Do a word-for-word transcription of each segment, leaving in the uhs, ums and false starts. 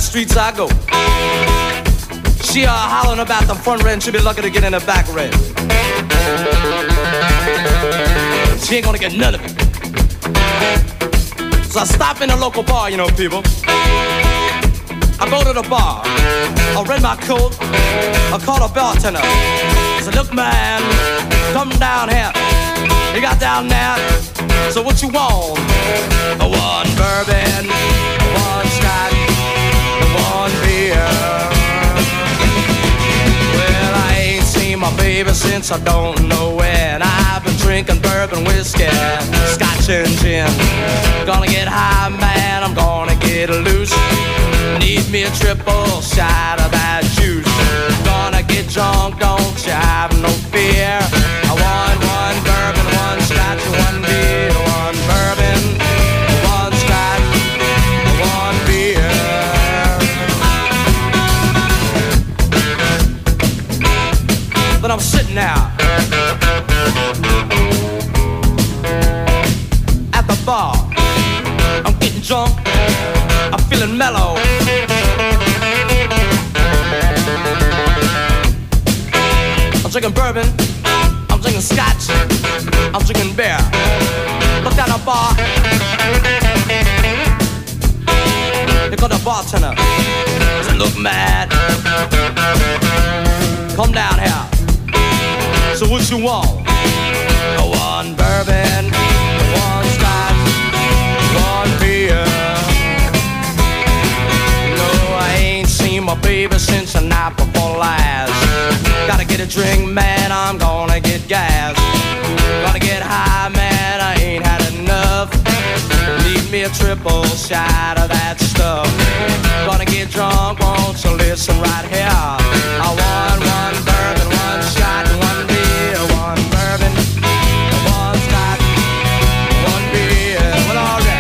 streets I go. She uh, hollering about the front rent, she'll be lucky to get in the back rent. She ain't gonna get none of it. So I stop in a local bar, you know, people. I go to the bar, I rent my coat, I call a bartender. I said, look man, come down here. You got down there, so what you want? One bourbon, one scotch, one beer. Well, I ain't seen my baby since I don't know when. I've been drinking bourbon, whiskey, scotch and gin. Gonna get high, man, I'm gonna get loose. Need me a triple shot of that juice. Gonna get drunk, don't you have no fear. I want one bourbon, one scotch, one beer. One bourbon, one scotch, one beer. But I'm sitting now at the bar. I'm getting drunk, I'm feeling mellow. I'm drinking bourbon, I'm drinking scotch, I'm drinking beer. Look down the bar, here comes the bartender. I said, look mad, come down here. So what you want? One bourbon, one scotch, one beer. No, I ain't seen my baby since the night before last. Gotta get a drink, man, I'm gonna get gas. Gonna get high, man, I ain't had enough. Need me a triple shot of that stuff. Gonna get drunk, won't you listen right here? I want one bourbon, one shot, one beer. One bourbon, one scotch, one beer. Well, all right.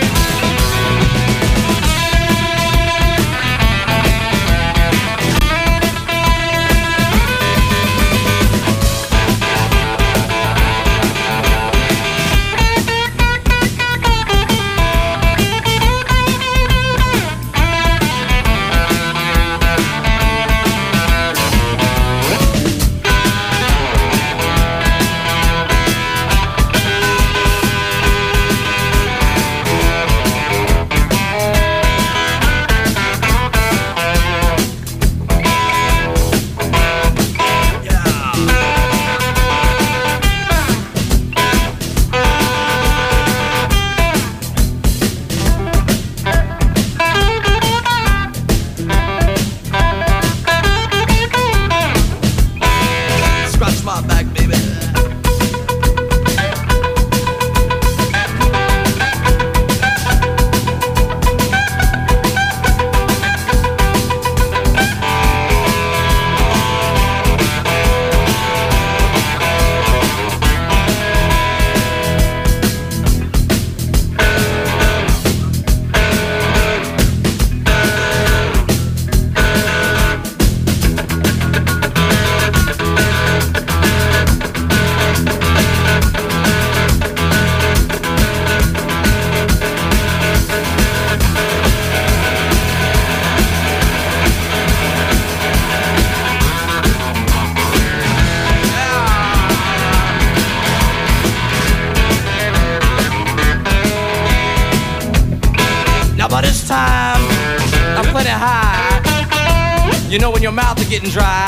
You know when your mouth is getting dry,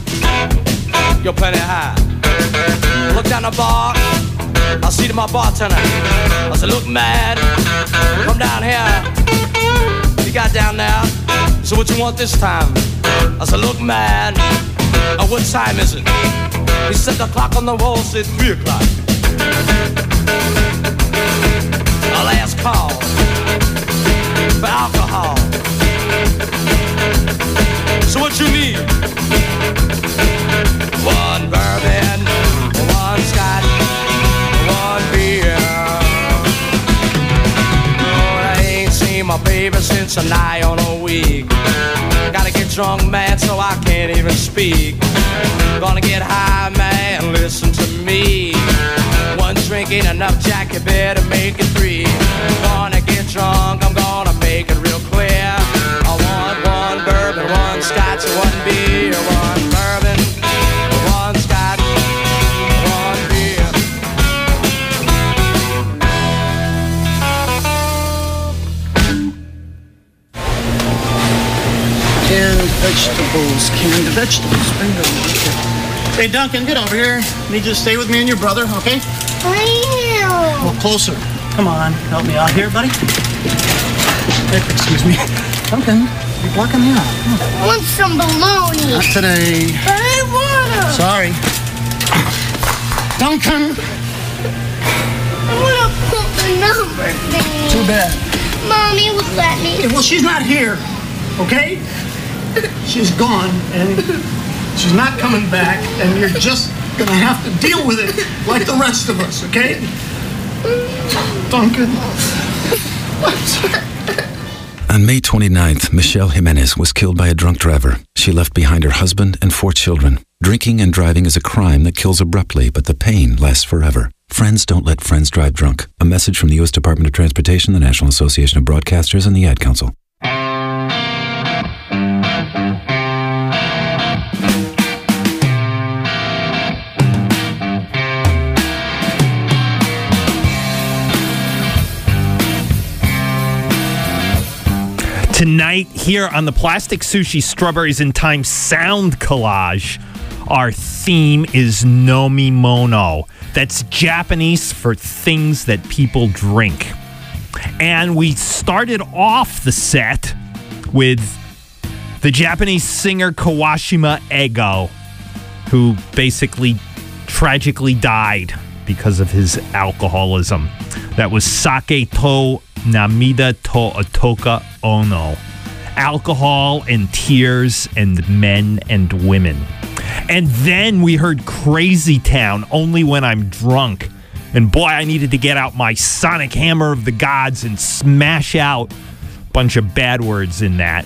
you're plenty high. Look down the bar, I see to my bartender. I said, look mad, come down here. You got down there, so what you want this time? I said, look mad, uh, what time is it? He said the clock on the wall said three o'clock. A last call for alcohol. So what you need? One bourbon, one scotch, one beer. Oh, I ain't seen my baby since a nigh on a week. Gotta get drunk, man, so I can't even speak. Gonna get high, man, listen to me. One drink ain't enough, Jack, you better make it three. Gonna get drunk, I'm gonna make it real clear. I want Vegetables, canned vegetables. Bingo. Okay. Hey, Duncan, get over here. Need you to stay with me and your brother, okay? I am. Well, closer. Come on, help me out here, buddy. Hey, excuse me. Duncan, you're blocking me out. I want some bologna. Not today. But I want them. Sorry. Duncan! I want to put the number thing. Too bad. Mommy would let me. Hey, well, she's not here, okay? She's gone, and she's not coming back, and you're just gonna have to deal with it like the rest of us, okay? Duncan. On May twenty-ninth, Michelle Jimenez was killed by a drunk driver. She left behind her husband and four children. Drinking and driving is a crime that kills abruptly, but the pain lasts forever. Friends don't let friends drive drunk. A message from the U S Department of Transportation, the National Association of Broadcasters, and the Ad Council. Tonight, here on the Plastic Sushi Strawberries in Time Sound Collage, our theme is nomimono. That's Japanese for things that people drink. And we started off the set with the Japanese singer Kawashima Ego, who basically tragically died because of his alcoholism. That was Sake to Namida to Otoka Ono. Alcohol and tears and men and women. And then we heard Crazy Town, Only When I'm Drunk. And boy, I needed to get out my sonic hammer of the gods and smash out a bunch of bad words in that.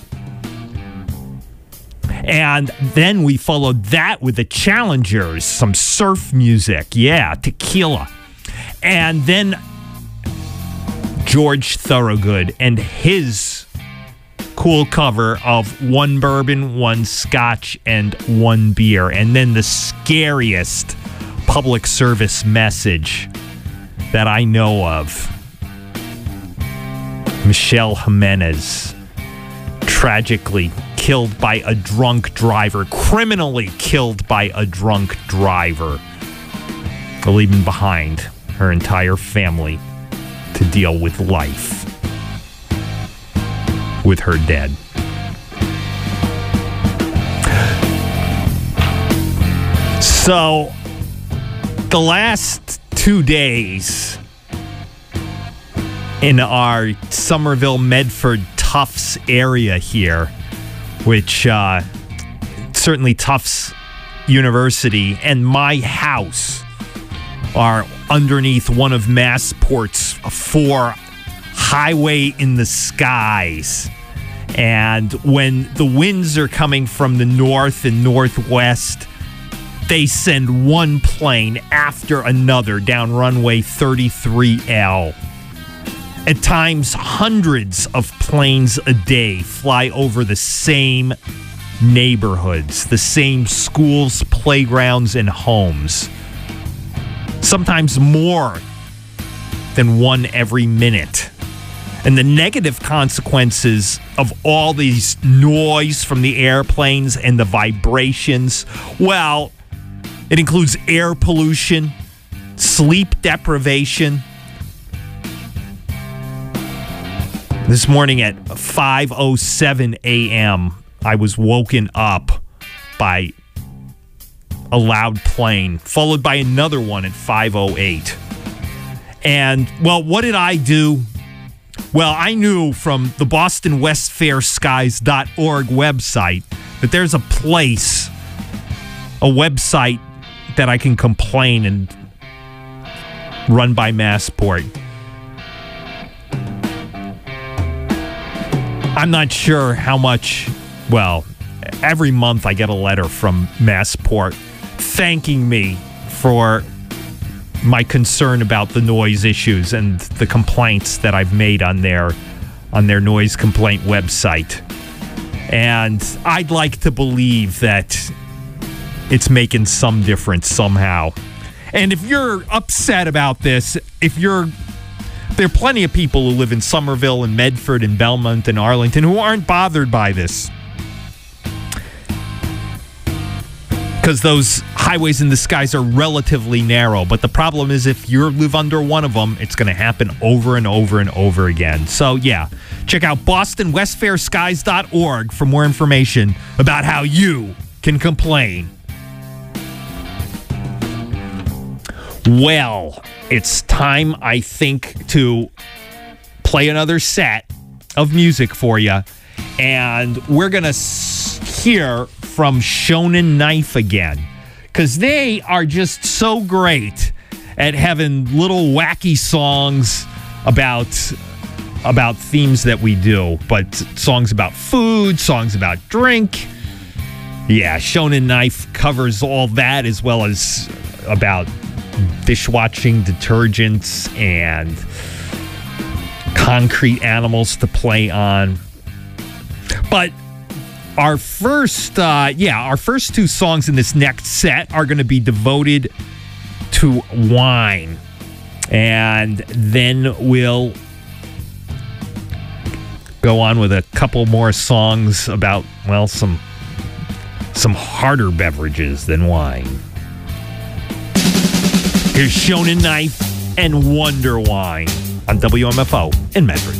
And then we followed that with the Challengers, some surf music. Yeah, tequila. And then George Thorogood and his cool cover of One Bourbon, One Scotch, and One Beer. And then the scariest public service message that I know of. Michelle Jimenez, tragically killed by a drunk driver, criminally killed by a drunk driver, leaving behind her entire family to deal with life with her dead. So, the last two days in our Somerville, Medford, Tufts area here, which uh, certainly Tufts University and my house are underneath one of Massport's four highway in the skies. And when the winds are coming from the north and northwest, they send one plane after another down runway thirty-three L. At times, hundreds of planes a day fly over the same neighborhoods, the same schools, playgrounds, and homes. Sometimes more than one every minute. And the negative consequences of all these noise from the airplanes and the vibrations, well, it includes air pollution, sleep deprivation. This morning at five oh seven a.m., I was woken up by a loud plane, followed by another one at five oh eight. And, well, what did I do? Well, I knew from the Boston West Fair Skies dot org website that there's a place, a website that I can complain and run by Massport. I'm not sure how much, well, every month I get a letter from Massport thanking me for my concern about the noise issues and the complaints that I've made on their on their noise complaint website. And I'd like to believe that it's making some difference somehow. And if you're upset about this, if you're there are plenty of people who live in Somerville and Medford and Belmont and Arlington who aren't bothered by this. because those highways in the skies are relatively narrow. But the problem is if you live under one of them, it's going to happen over and over and over again. So, yeah, check out boston west fair skies dot org for more information about how you can complain. Well, it's time, I think, to play another set of music for you. And we're going to s- hear from Shonen Knife again, because they are just so great at having little wacky songs about about themes that we do, but songs about food, songs about drink. Yeah, Shonen Knife covers all that, as well as about dishwashing detergents and concrete animals to play on. But our first, uh, yeah, our first two songs in this next set are going to be devoted to wine. And then we'll go on with a couple more songs about, well, some some harder beverages than wine. Here's Shonen Knife and Wonder Wine on W M F O in Medford.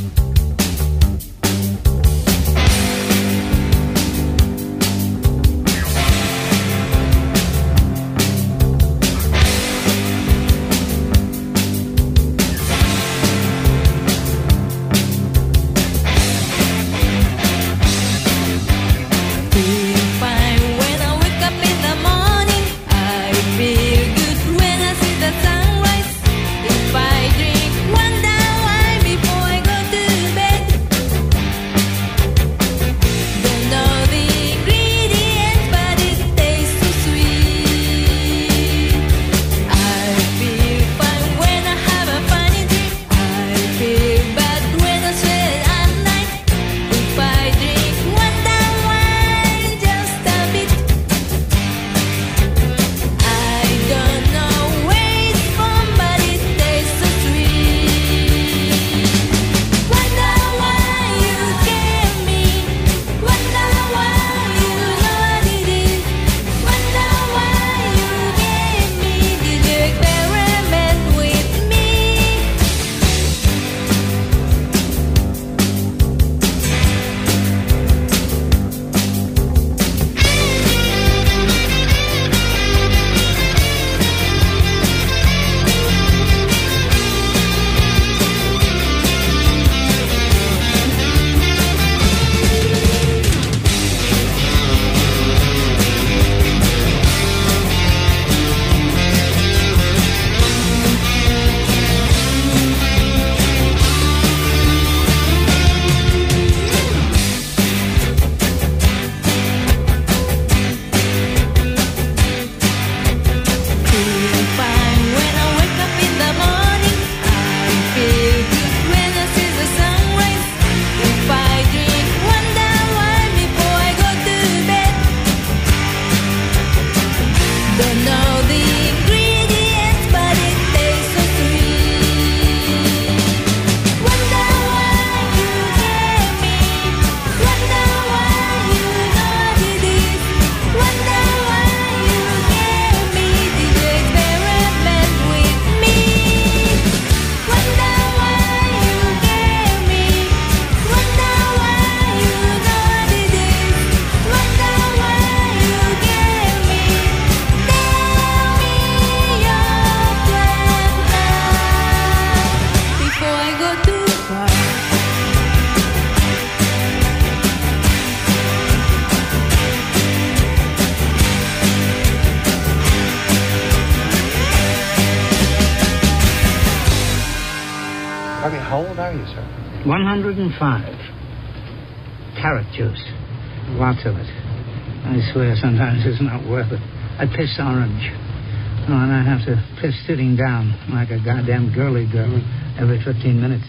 one hundred five. Carrot juice. Lots of it. I swear sometimes it's not worth it. I piss orange. Oh, and I have to piss sitting down like a goddamn girly girl every fifteen minutes.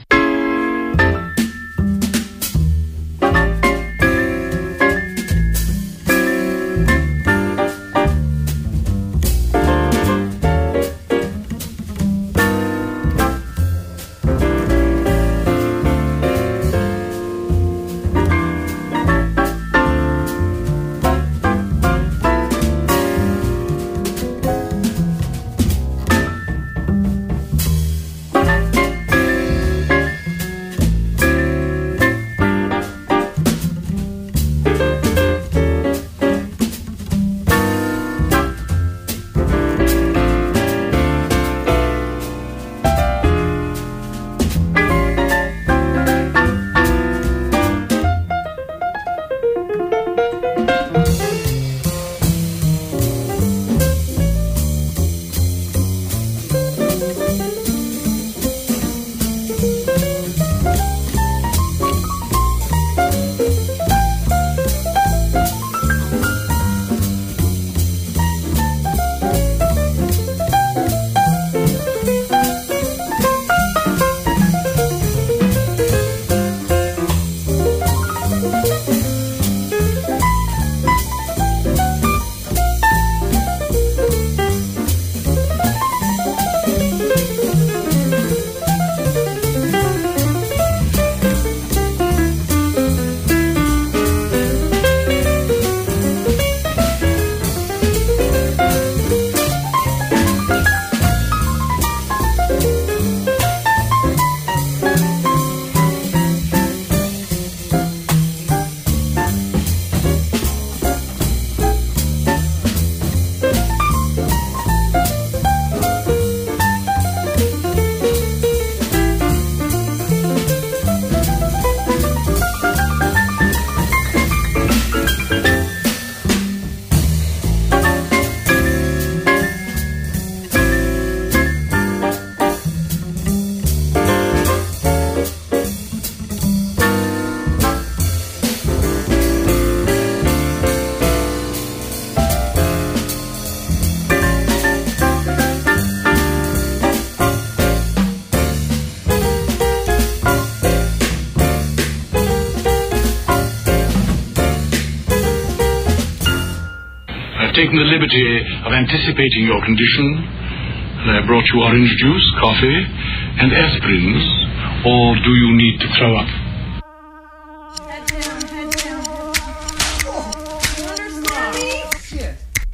taken the liberty of anticipating your condition, and I brought you orange juice, coffee, and aspirins. Or do you need to throw up? Head down, head down. Oh, you understand me? Shit.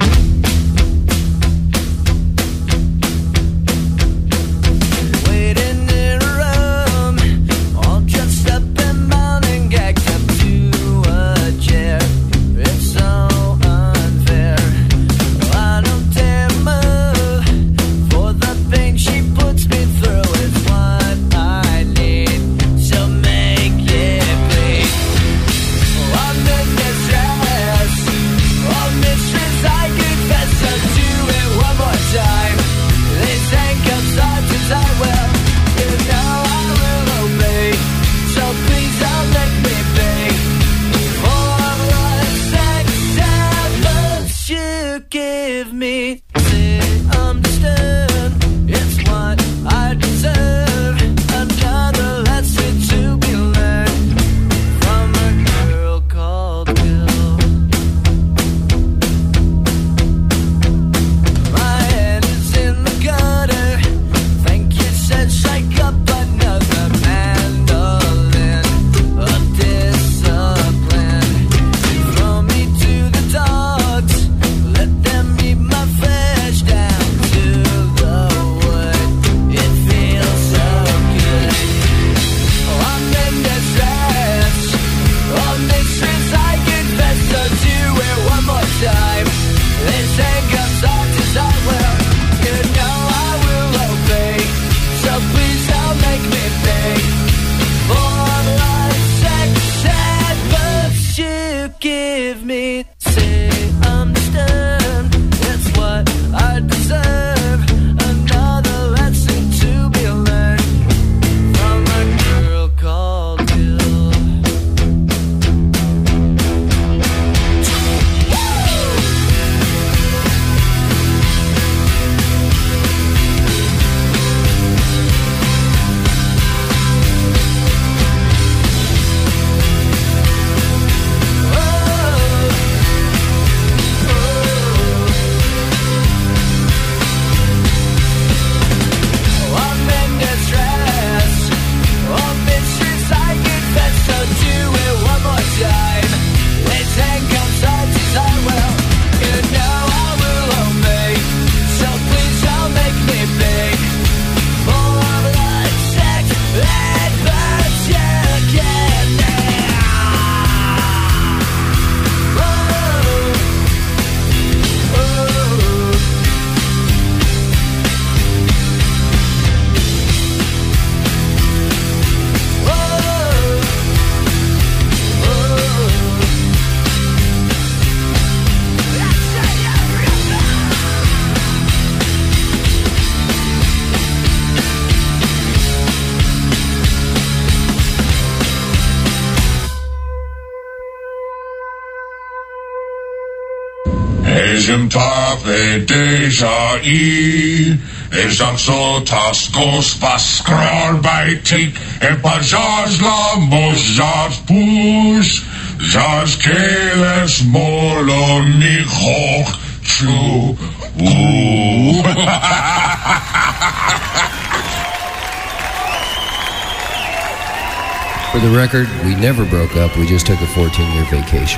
Waiting in a room, all dressed up and bound and gagged up to a chair. It's so unfair. I don't dare move, for the pain she puts me through is what I need. So make it bleed. I'm in distress, all mistress, I confess. I'll do it one more time. These handcuffs are as I will. You know I will obey. So please don't let me pay for the sex habits you give me. Say understand, it's what I deserve. Another lesson to be learned from a girl called Bill. My head is in the gutter. Think you said shake up another mandolin of discipline. Throw me to the dogs. Let them eat my flesh down to the wood. It feels so good. Oh, I'm in distress. Oh, mistress, I confess. So do it one more time. This handcuffs are as I will. You know I will obey. So please don't make me pay for the sex advice you give me. Say understand, it's what I deserve. Another lesson to be learned from a girl called Bill. I'm in distress. Oh, mistress, I confess. So do it one more time. Let's handcuffs on as I will. You know I will obey. So please don't make me beg for the sex advice you give me. Oh, oh. Ezem tafe deja i, ezam sotas gos vaskrar by tik, en pajaz la mojaz push, jaz keles molo ni hoch chu. Ooh. For the record, we never broke up. We just took a fourteen-year vacation.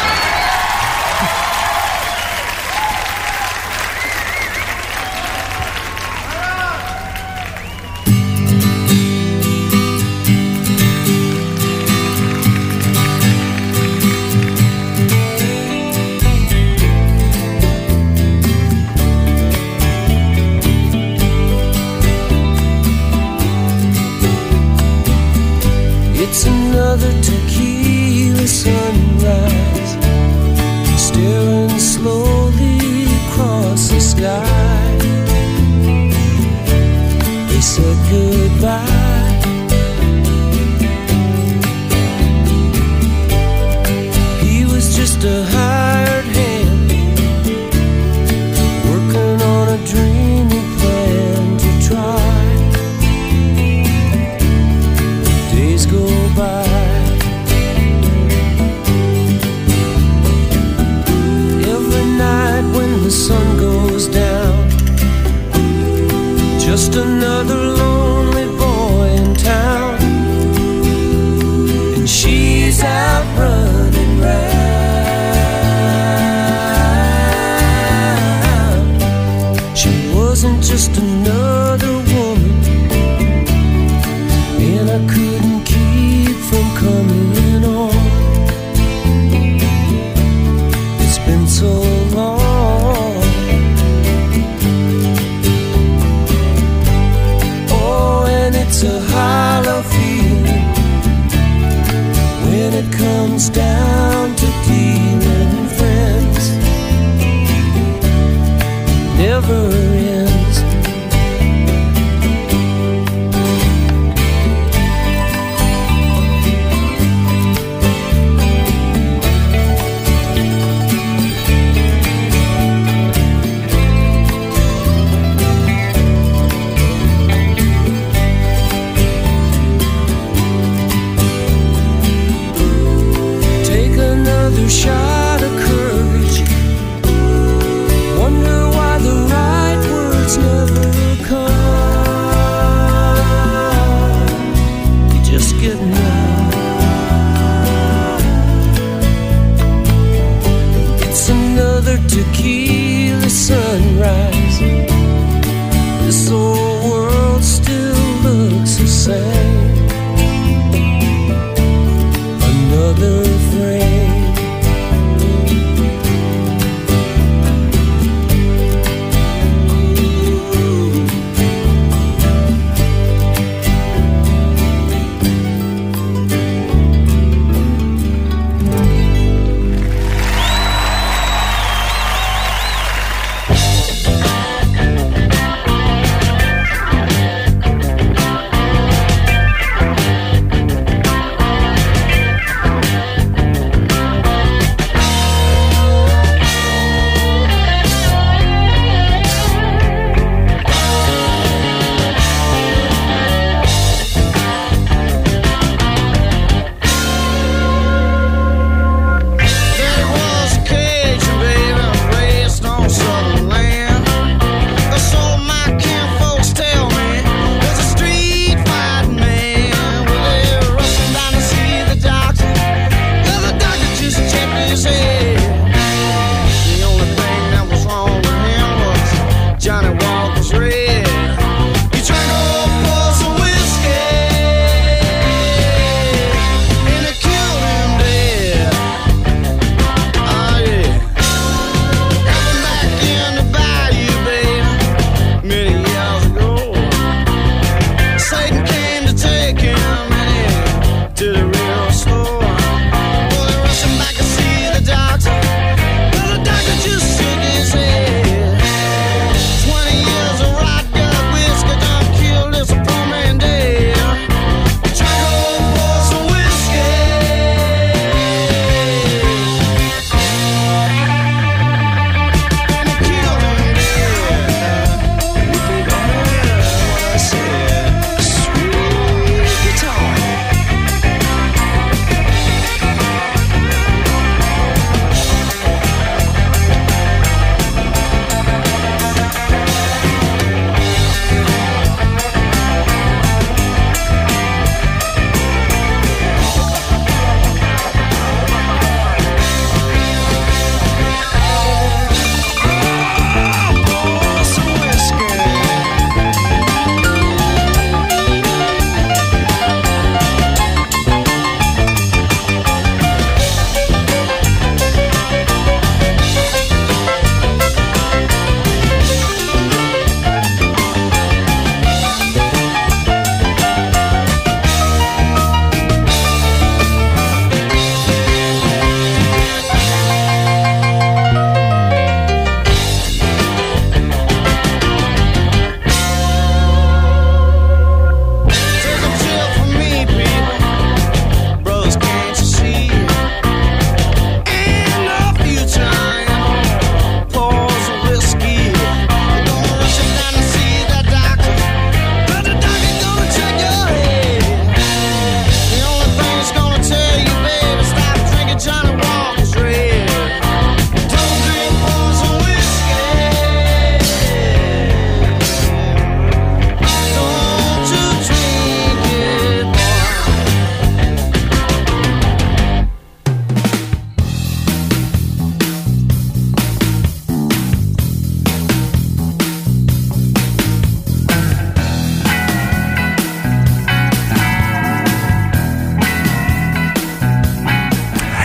It's another tequila sunrise, staring slowly across the sky. They said goodbye. He was just a hired hand, working on a dream he planned to try. Days go by. Every night I couldn't keep from coming on. It's been so long. Oh, and it's a hollow feeling when it comes down to dealing friends. Never ends. Shot of courage. Wonder why the right words never come. You're just getting out. It's another tequila sunrise. This old world still looks the same. Another frame.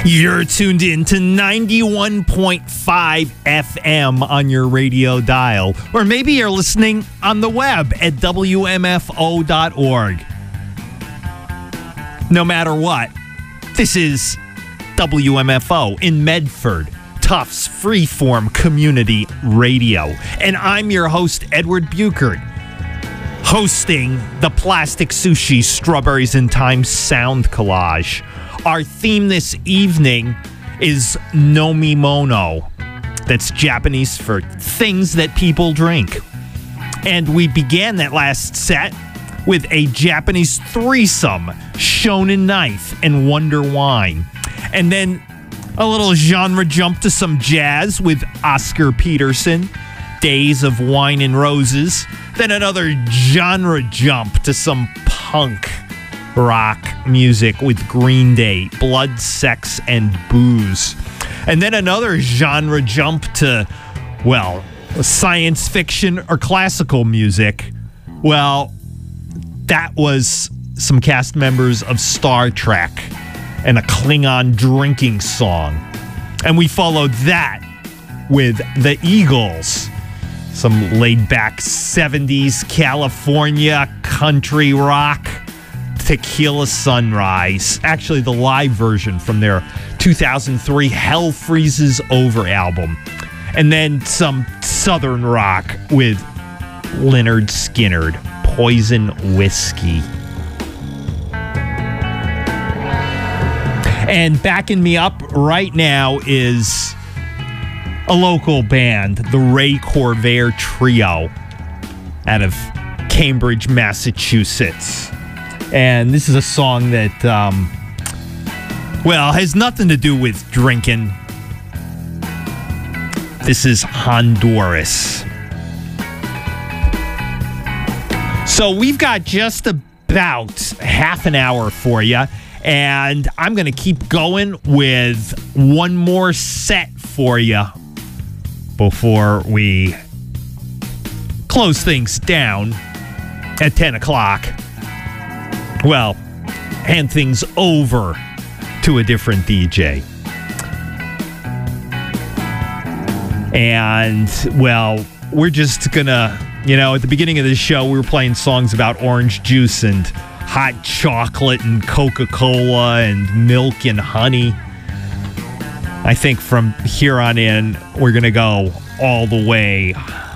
You're tuned in to ninety-one point five F M on your radio dial, or maybe you're listening on the web at W M F O dot org. No matter what, this is W M F O in Medford, Tufts Freeform Community Radio. And I'm your host, Edward Buchert, hosting the Plastic Sushi Strawberries in Time Sound Collage. Our theme this evening is Nomimono. That's Japanese for things that people drink. And we began that last set with a Japanese threesome, Shonen Knife and Wonder Wine. And then a little genre jump to some jazz with Oscar Peterson, Days of Wine and Roses. Then another genre jump to some punk rock music with Green Day, Blood, Sex, and Booze. And then another genre jump to, well, science fiction or classical music. Well, that was some cast members of Star Trek and a Klingon drinking song. And we followed that with the Eagles, some laid-back seventies California country rock, Tequila Sunrise, actually the live version from their two thousand three Hell Freezes Over album. And then some southern rock with Lynyrd Skynyrd, Poison Whiskey. And backing me up right now is a local band, the Ray Corvair Trio, out of Cambridge, Massachusetts. And this is a song that, um, well, has nothing to do with drinking. This is Honduras. So we've got just about half an hour for you, and I'm going to keep going with one more set for you before we close things down at ten o'clock. Well, hand things over to a different D J. And, well, we're just gonna, you know, at the beginning of the show, we were playing songs about orange juice and hot chocolate and Coca-Cola and milk and honey. I think from here on in, we're gonna go all the way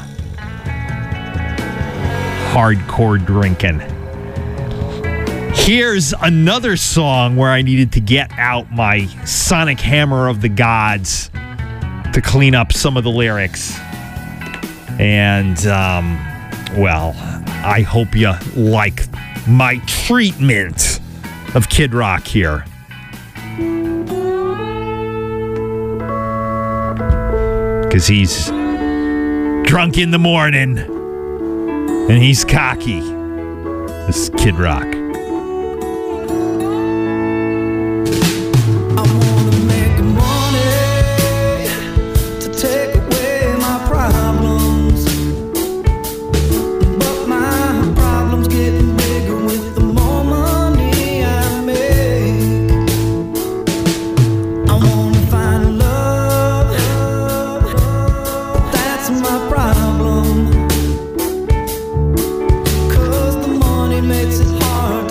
hardcore drinking. Here's another song where I needed to get out my sonic hammer of the gods to clean up some of the lyrics. And, um, well, I hope you like my treatment of Kid Rock here. Because he's drunk in the morning and he's cocky. This is Kid Rock. Problem, 'cause the money makes it hard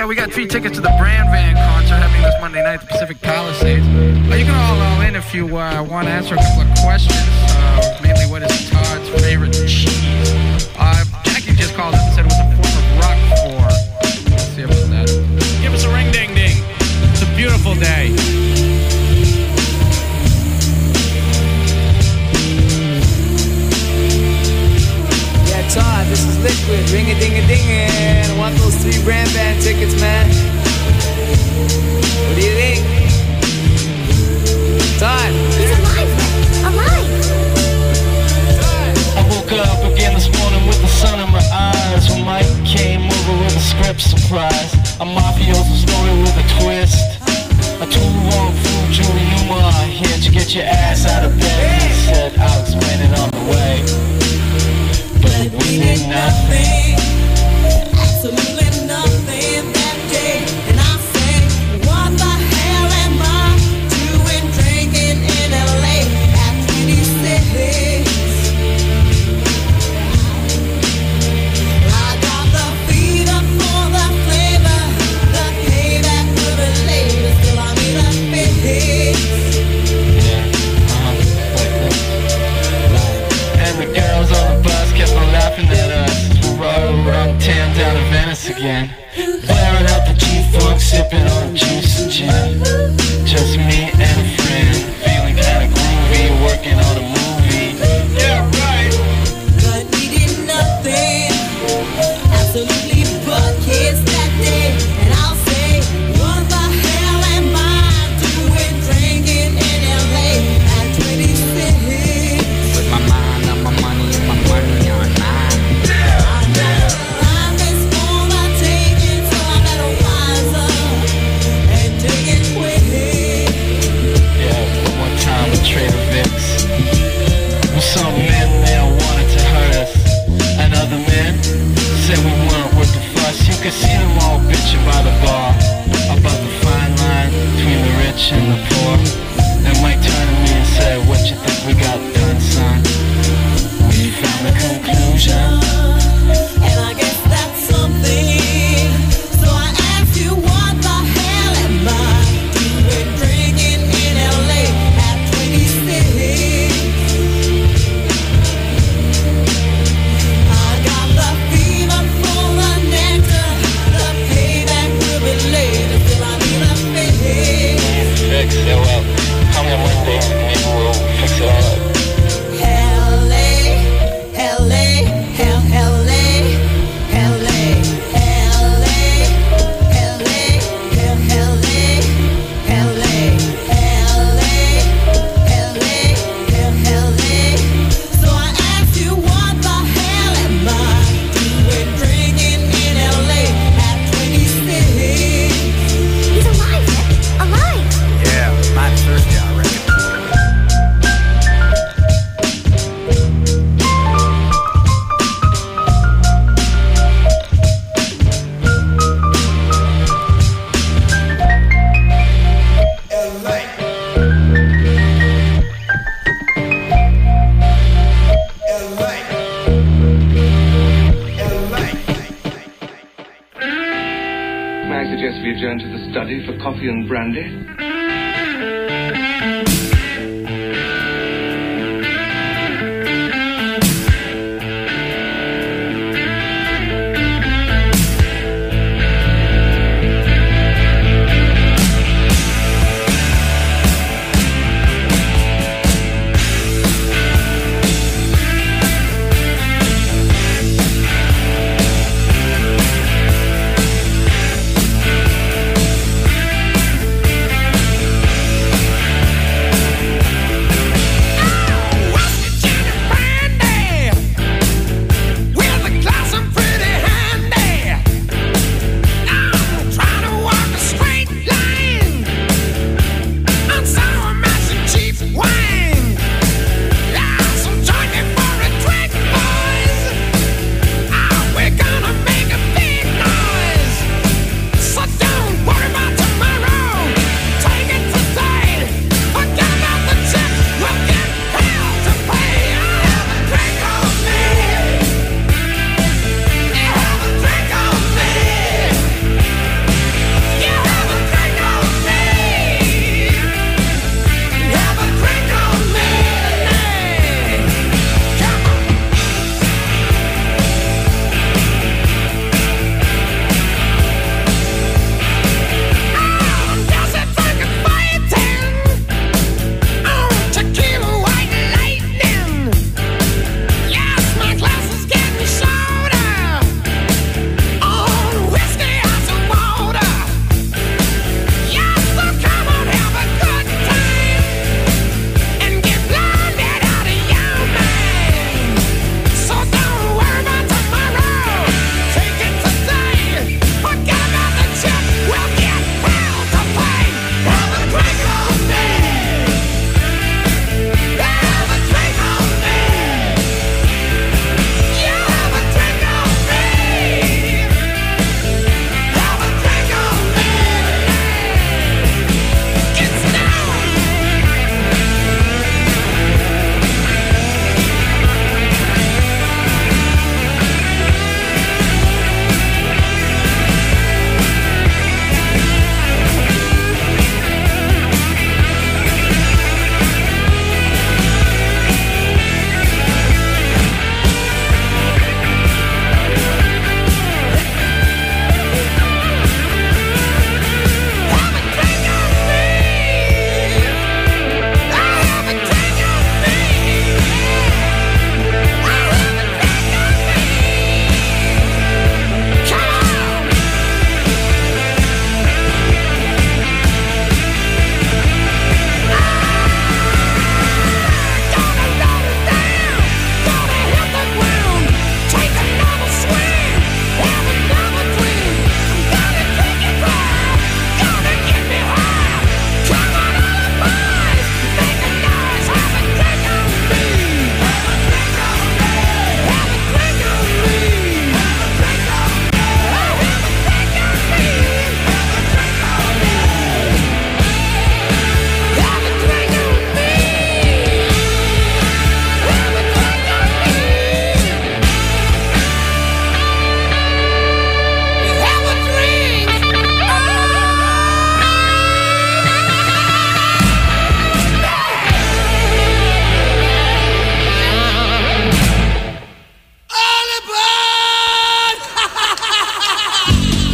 yeah, we got free tickets to the Brand Van concert happening this Monday night at the Pacific Palisades. Uh, you can all all in if you uh, want to answer a couple of questions. Uh, mainly, what is Todd's favorite cheese? Uh, Jackie just called up and said it was a form of Roquefort. Let's see about that. Give us a ring ding ding. It's a beautiful day. Yeah, Todd, this is Liquid. Ring a ding a ding. I want those three Brand Van tickets, man. What do you think? Todd. He's alive. Alive. I woke up again this morning with the sun in my eyes when Mike came over with a script surprise. A mafioso story with a twist. A two-wrong fool, Julie Newmar. Here to get your ass out of bed. He said, I'll explain it on the way. But we did nothing. Absolutely nothing that day. And I say, what the hell am I doing drinking in L A at twenty-six? I got the fever for the flavor. The payback will be later. Still I need a fix. Yeah, uh-huh, like this. And the girls on the bus kept on laughing at us. We rode around town down to Venice again. Blaring out the G-Funk, sipping on juice and gin. Just me and a friend, feeling kinda groovy, working on a movie. Yeah, right. But we did nothing, absolutely butt kids that day. And I'll say, what the hell am I doing drinking in L A at twenty-six? With my mind on my money and my money on mine. Life is for the taking, so I better wise up and take it quick. Yeah, but one time with Trader Vic's, with some men there wanted to hurt us, and other men said we weren't worth the fuss. You could see them all bitching by the bar about the fine line between the rich and the poor. And Mike turned to me and said, what you think we got done, son? We found a conclusion, and I guess that's something. So I asked you, what the hell am I doing drinking in L A at twenty-six? I got the fever for the nectar. The payback will be later. Still I need a fix. Fix it, well, call me on Monday and maybe we'll fix it all up. L A, L A, L L A, L A, L A, L A, L L A, L A, L A, L A, L A. So I asked you, what the hell am I doing drinking in L A at twenty-six? He's alive. Alive. Yeah, might Thursday, I reckon. May I suggest we adjourn to the study for coffee and brandy?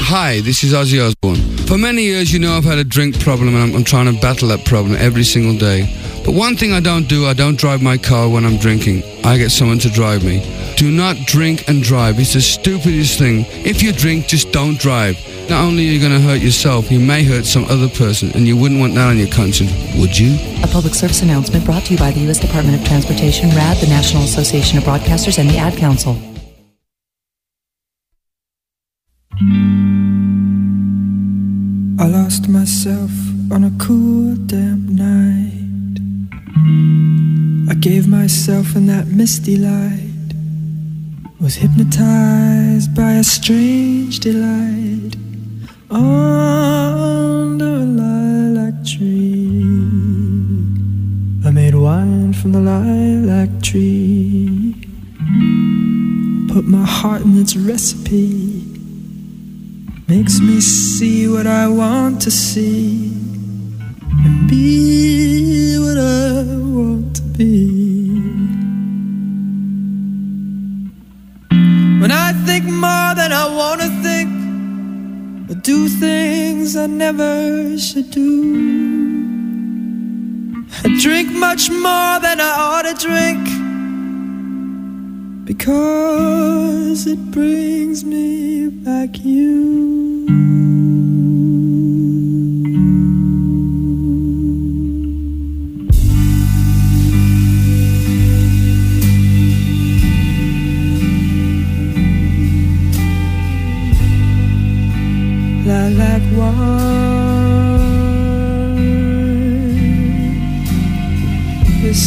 Hi, this is Ozzy Osbourne. For many years, you know, I've had a drink problem, and I'm, I'm trying to battle that problem every single day. But one thing I don't do, I don't drive my car when I'm drinking. I get someone to drive me. Do not drink and drive. It's the stupidest thing. If you drink, just don't drive. Not only are you going to hurt yourself, you may hurt some other person, and you wouldn't want that on your conscience, would you? A public service announcement brought to you by the U S Department of Transportation, R A D, the National Association of Broadcasters, and the Ad Council. I lost myself on a cool, damp night. I gave myself in that misty light. Was hypnotized by a strange delight under a lilac tree. I made wine from the lilac tree. Put my heart in its recipe. Makes me see what I want to see and be what I want to be. When I think more than I want to think, I do things I never should do. I drink much more than I ought to drink, because it brings me back you. Lilac wine is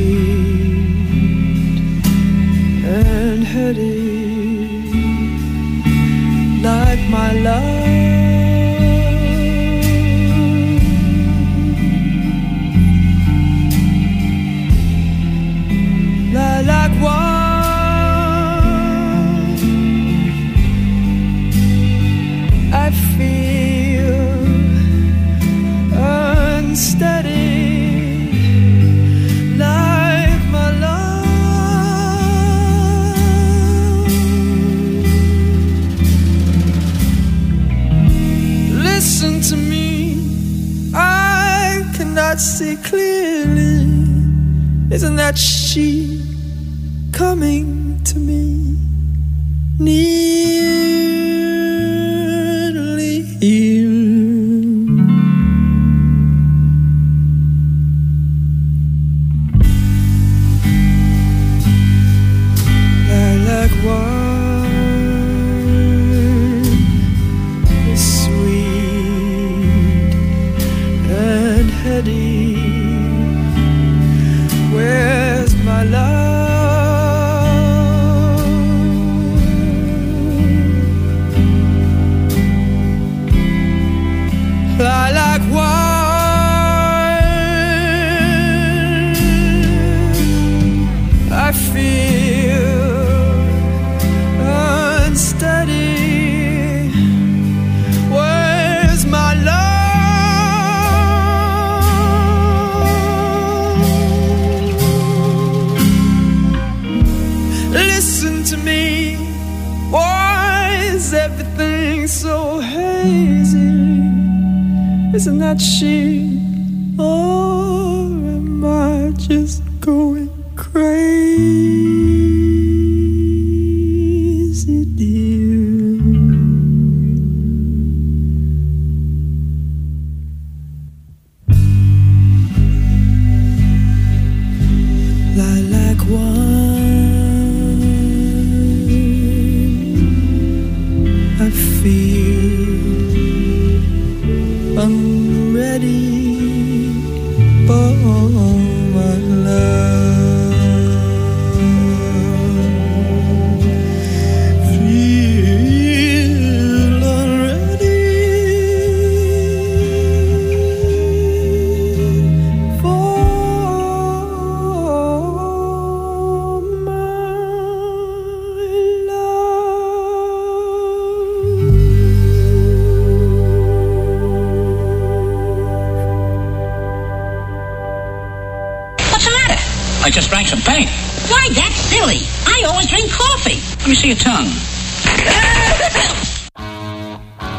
sweet and heady, like my love. Lilac wine, I feel unsteady, like my love. Listen to me, I cannot see clearly. Isn't that she coming to me? Nearly here. Lilac wine is sweet and heady. Where's my love? Lilac wine, I feel unsteady. Where's my love? Listen to me, why is everything so hazy? Isn't that she? Or am I just going crazy, dear? Lilac wine, I feel I'm ready for my love. Feel unready for my I just drank some paint. Why, that's silly. I always drink coffee. Let me see your tongue.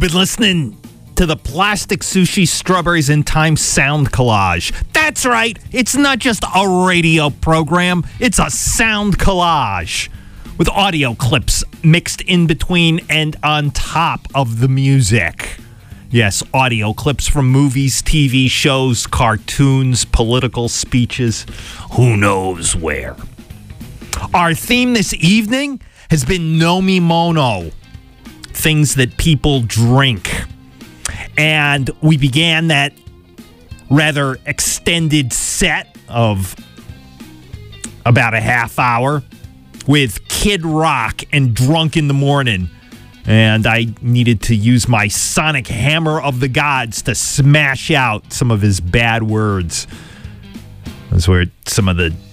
been listening to the Plastic Sushi Strawberries in Time sound collage. That's right. It's not just a radio program. It's a sound collage with audio clips mixed in between and on top of the music. Yes, audio clips from movies, T V shows, cartoons, political speeches, who knows where. Our theme this evening has been Nomi Mono, things that people drink. And we began that rather extended set of about a half hour with Kid Rock and Drunk in the Morning. And I needed to use my sonic hammer of the gods to smash out some of his bad words. Those were some of the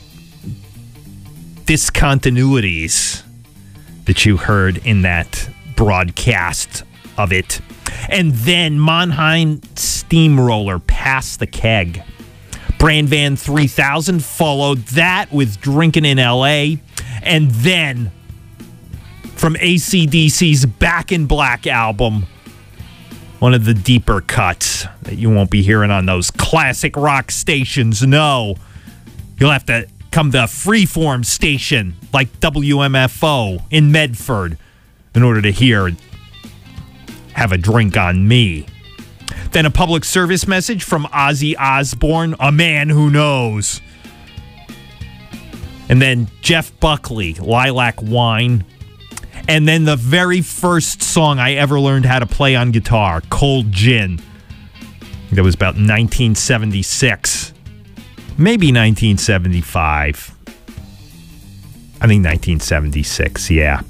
discontinuities that you heard in that broadcast of it. And then Mannheim Steamroller, Pass the Keg. Brand Van three thousand followed that with Drinking in L A. And then from A C D C's Back in Black album, one of the deeper cuts that you won't be hearing on those classic rock stations. No, you'll have to come to a freeform station like W M F O in Medford in order to hear Have a Drink on Me. Then a public service message from Ozzy Osbourne, A Man Who Knows. And then Jeff Buckley, Lilac Wine. And then the very first song I ever learned how to play on guitar, Cold Gin. That was about nineteen seventy-six. Maybe nineteen seventy-five. I think nineteen seventy-six, yeah.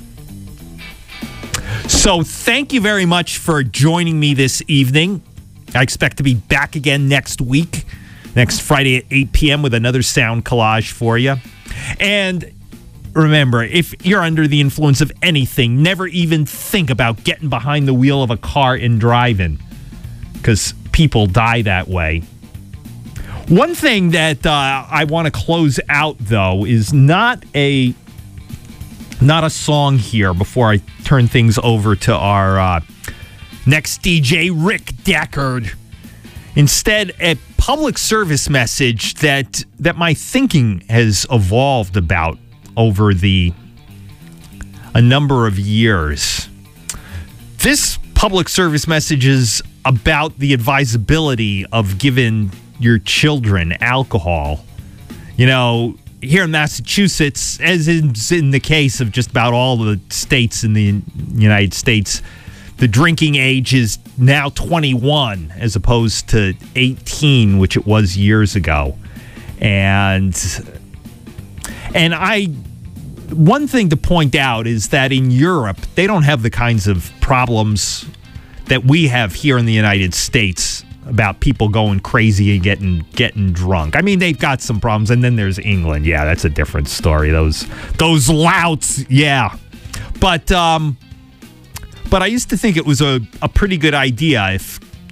So thank you very much for joining me this evening. I expect to be back again next week, next Friday at eight p.m. with another sound collage for you. And remember, if you're under the influence of anything, never even think about getting behind the wheel of a car and driving, because people die that way. One thing that uh, I want to close out, though, is not a not a song here before I turn things over to our uh, next D J, Rick Deckard. Instead, a public service message that that my thinking has evolved about over the a number of years. This public service message is about the advisability of giving your children alcohol. You know, here in Massachusetts, as is in the case of just about all the states in the United States, the drinking age is now twenty-one as opposed to eighteen, which it was years ago. And and I one thing to point out is that in Europe, they don't have the kinds of problems that we have here in the United States about people going crazy and getting getting drunk. I mean, they've got some problems, and then there's England. Yeah, that's a different story. Those those louts, yeah. But um, but I used to think it was a, a pretty good idea if